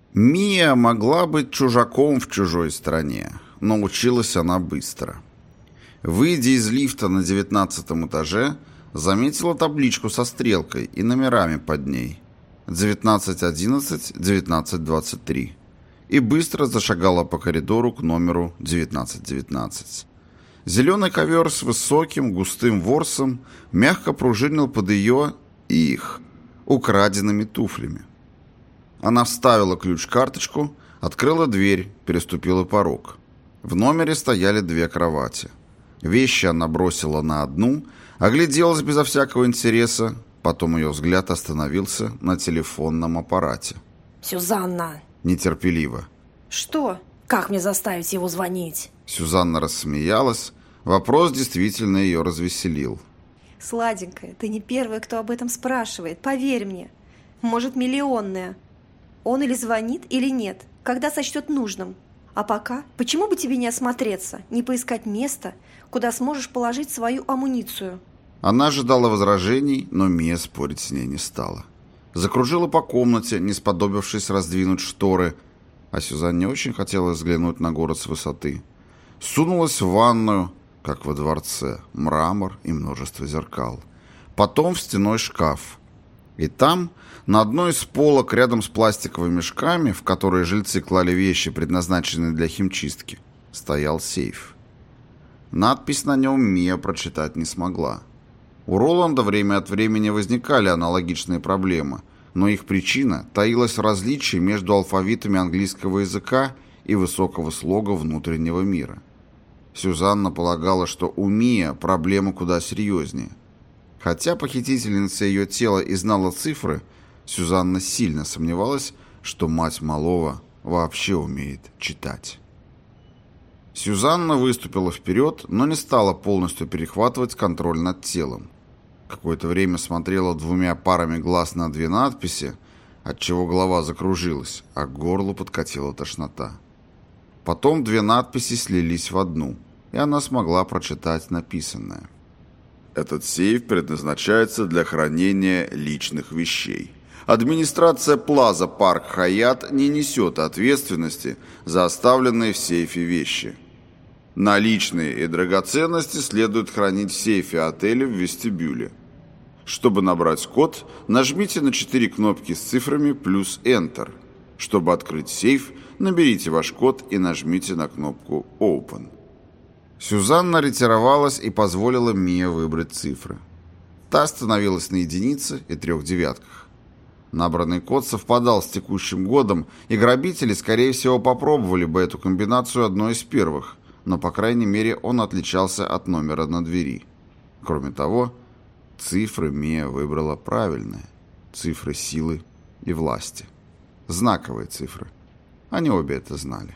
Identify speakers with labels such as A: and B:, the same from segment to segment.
A: Мия могла быть чужаком в чужой стране, но училась она быстро. Выйдя из лифта на 19 этаже, заметила табличку со стрелкой и номерами под ней 1911, 1923 и быстро зашагала по коридору к номеру 1919. Зеленый ковер с высоким густым ворсом мягко пружинил под ее и их украденными туфлями. Она вставила ключ-карточку, открыла дверь, переступила порог. В номере стояли 2 кровати. Вещи она бросила на одну, огляделась безо всякого интереса, потом ее взгляд остановился на телефонном аппарате.
B: «Сюзанна!»
A: Нетерпеливо.
B: «Что? Как мне заставить его звонить?»
A: Сюзанна рассмеялась. Вопрос действительно ее развеселил.
C: «Сладенькая, ты не первая, кто об этом спрашивает, поверь мне. Может, миллионная. Он или звонит, или нет, когда сочтет нужным. А пока, почему бы тебе не осмотреться, не поискать место, куда сможешь положить свою амуницию?»
A: Она ожидала возражений, но Мия спорить с ней не стала. Закружила по комнате, не сподобившись раздвинуть шторы, а Сюзанне очень хотелось взглянуть на город с высоты. Сунулась в ванную, как во дворце, мрамор и множество зеркал. Потом в стеной шкаф. И там, на одной из полок, рядом с пластиковыми мешками, в которые жильцы клали вещи, предназначенные для химчистки, стоял сейф. Надпись на нем Мия прочитать не смогла. У Роланда время от времени возникали аналогичные проблемы, но их причина таилась в различии между алфавитами английского языка и высокого слога внутреннего мира. Сюзанна полагала, что у Мия проблема куда серьезнее. Хотя похитительница ее тела и знала цифры, Сюзанна сильно сомневалась, что мать малого вообще умеет читать. Сюзанна выступила вперед, но не стала полностью перехватывать контроль над телом. Какое-то время смотрела 2 парами глаз на 2 надписи, отчего голова закружилась, а к горлу подкатила тошнота. Потом 2 надписи слились в одну, и она смогла прочитать написанное. «Этот сейф предназначается для хранения личных вещей. Администрация Плаза Парк Хаятт не несет ответственности за оставленные в сейфе вещи. Наличные и драгоценности следует хранить в сейфе отеля в вестибюле. Чтобы набрать код, нажмите на 4 кнопки с цифрами плюс Enter. Чтобы открыть сейф, наберите ваш код и нажмите на кнопку Open». Сюзанна ретировалась и позволила Мие выбрать цифры. Та остановилась на единице и 3 девятках. Набранный код совпадал с текущим годом, и грабители, скорее всего, попробовали бы эту комбинацию одной из первых, но, по крайней мере, он отличался от номера на двери. Кроме того, цифры Мия выбрала правильные. Цифры силы и власти. Знаковые цифры. Они обе это знали.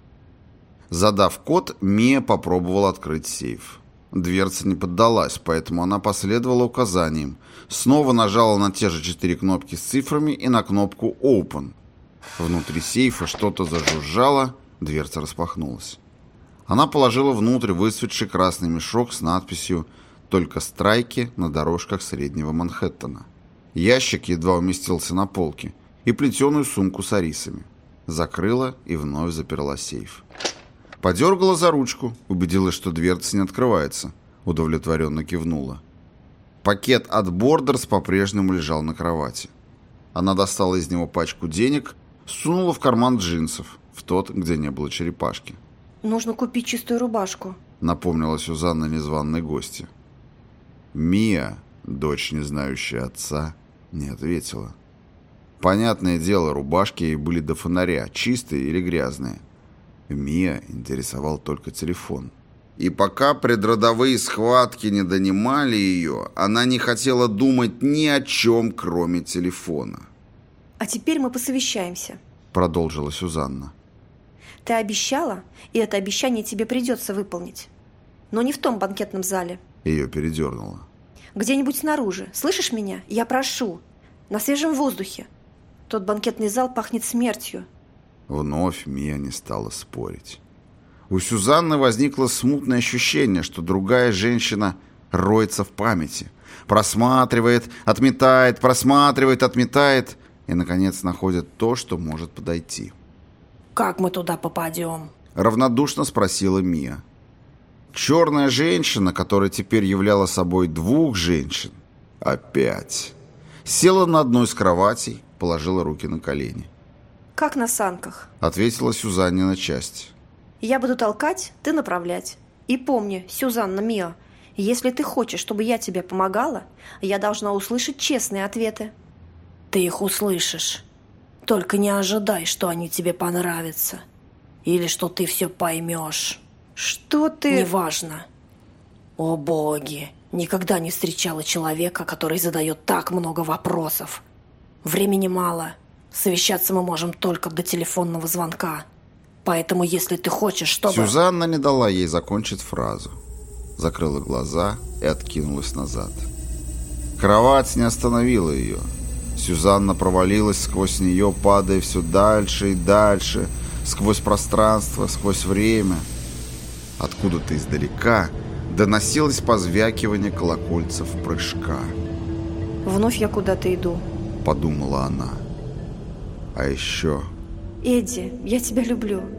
A: Задав код, Мия попробовала открыть сейф. Дверца не поддалась, поэтому она последовала указаниям, снова нажала на те же 4 кнопки с цифрами и на кнопку Open. Внутри сейфа что-то зажужжало, дверца распахнулась. Она положила внутрь выцветший красный мешок с надписью «Только страйки на дорожках Среднего Манхэттена». Ящик едва уместился на полке и плетеную сумку с арисами. Закрыла и вновь заперла сейф. Подергала за ручку, убедилась, что дверца не открывается. Удовлетворенно кивнула. Пакет от Бордерс по-прежнему лежал на кровати. Она достала из него пачку денег, сунула в карман джинсов, в тот, где не было черепашки.
C: «Нужно купить чистую рубашку»,
A: — напомнила Сюзанна незваной гости. Мия, дочь, не знающая отца, не ответила. Понятное дело, рубашки ей были до фонаря, чистые или грязные. Мия интересовал только телефон. И пока предродовые схватки не донимали ее, она не хотела думать ни о чем, кроме телефона.
C: «А теперь мы посовещаемся»,
A: — продолжила Сюзанна.
C: «Ты обещала, и это обещание тебе придется выполнить. Но не в том банкетном зале».
A: Ее передернуло.
C: «Где-нибудь снаружи. Слышишь меня? Я прошу. На свежем воздухе. Тот банкетный зал пахнет смертью».
A: Вновь Мия не стала спорить. У Сюзанны возникло смутное ощущение, что другая женщина роется в памяти. Просматривает, отметает, просматривает, отметает. и, наконец, находят то, что может подойти.
B: Как мы туда попадем?
A: Равнодушно спросила Мия. Черная женщина, которая теперь являла собой двух женщин, опять села на одну из кроватей, положила руки на колени.
C: Как на санках.
A: Ответила Сюзаннина часть.
C: Я буду толкать, ты направлять. И помни, Сюзанна, Миа, если ты хочешь, чтобы я тебе помогала, я должна услышать честные ответы.
B: Ты их услышишь. Только не ожидай, что они тебе понравятся. Или что ты все поймешь.
C: Что ты...
B: Неважно. О боги, никогда не встречала человека, который задает так много вопросов. Времени мало. Совещаться мы можем только до телефонного звонка. Поэтому, если ты хочешь, чтобы...
A: Сюзанна не дала ей закончить фразу. Закрыла глаза и откинулась назад. Кровать не остановила ее. Сюзанна провалилась сквозь нее, падая все дальше и дальше, сквозь пространство, сквозь время. Откуда-то издалека доносилось позвякивание колокольцев прыжка.
C: Вновь я куда-то иду.
A: Подумала она. А еще...
C: Эдди, я тебя люблю.